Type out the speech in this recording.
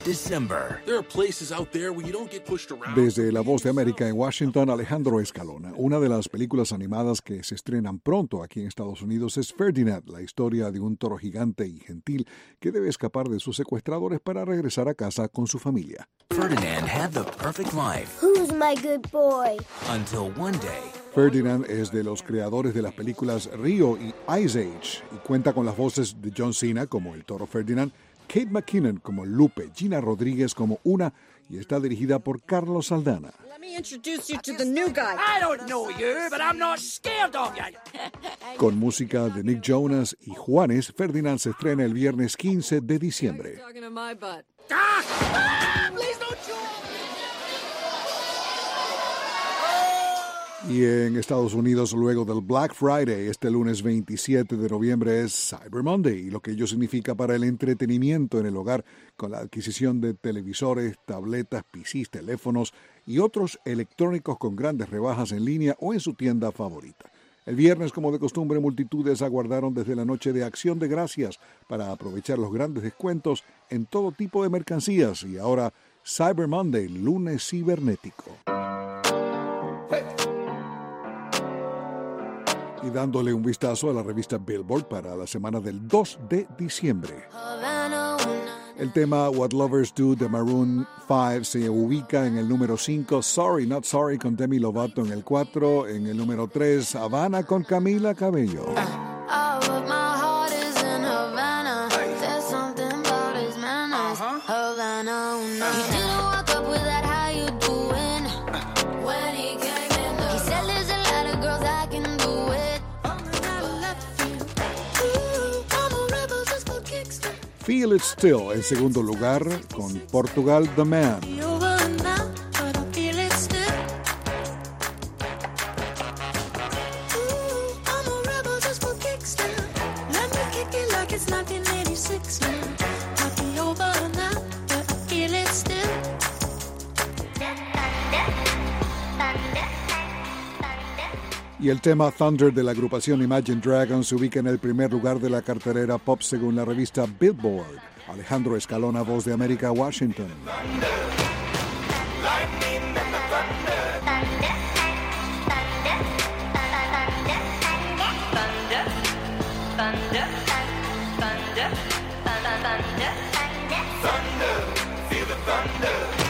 December. There are places out there where you don't get pushed around. Desde La Voz de América en Washington, Alejandro Escalona. Una de las películas animadas que se estrenan pronto aquí en Estados Unidos es Ferdinand, la historia de un toro gigante y gentil que debe escapar de sus secuestradores para regresar a casa con su familia. Ferdinand had the perfect life. Who's my good boy? Until one day, Ferdinand es de los creadores de las películas Rio y Ice Age y cuenta con las voces de John Cena como el toro Ferdinand, Kate McKinnon como Lupe, Gina Rodríguez como Una y está dirigida por Carlos Saldana. Let me introduce you to the new guy. I don't know you, but I'm not scared of you. Con música de Nick Jonas y Juanes, Ferdinand se estrena el viernes 15 de diciembre. Talking to my butt. Please don't show. Y en Estados Unidos, luego del Black Friday, este lunes 27 de noviembre es Cyber Monday, y lo que ello significa para el entretenimiento en el hogar con la adquisición de televisores, tabletas, PCs, teléfonos y otros electrónicos con grandes rebajas en línea o en su tienda favorita. El viernes, como de costumbre, multitudes aguardaron desde la noche de Acción de Gracias para aprovechar los grandes descuentos en todo tipo de mercancías y ahora Cyber Monday, lunes cibernético. Y dándole un vistazo a la revista Billboard para la semana del 2 de diciembre. El tema What Lovers Do de Maroon 5 se ubica en el número 5, Sorry Not Sorry con Demi Lovato en el 4, en el número 3, Havana con Camila Cabello. Feel It Still en segundo lugar con Portugal The Man. Y el tema Thunder de la agrupación Imagine Dragons se ubica en el primer lugar de la cartelera pop según la revista Billboard. Alejandro Escalona, Voz de América, Washington. Thunder, feel the thunder.